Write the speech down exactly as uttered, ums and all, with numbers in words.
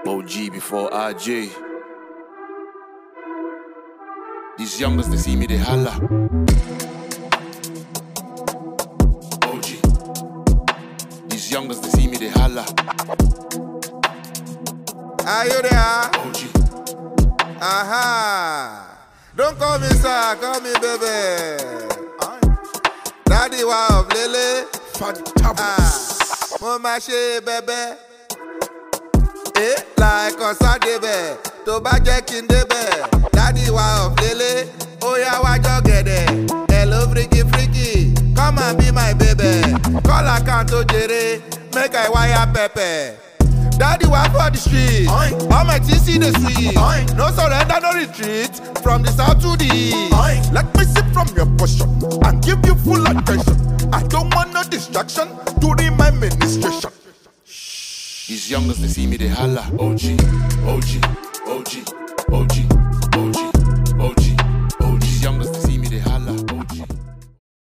O G before R J. These youngers, they see me, they holla. O G. These youngers, they see me, they holla. Are you there? O G. Aha. Don't call me sir, call me baby. Daddy wow, Lele. Fantabulous. Mo ma ṣe bẹ̀bẹ̀. Eh, like ọ̀sán débẹ̀. Tó bá jẹ́ kí n débẹ̀. Daddy wow, Lele. Ó yá wá jọ gẹ̀dẹ̀. Hello freaky freaky. Come and be my baby. Call account tó jèrè. Make I wire pepper. Daddy wa for the street. All my T C the sweet. No surrender, no retreat. From the south to the east. Let me sip from your portion and give you full attention. I don't want no distraction during my ministration. These youngers, they see me, they holla. O G, O G, O G.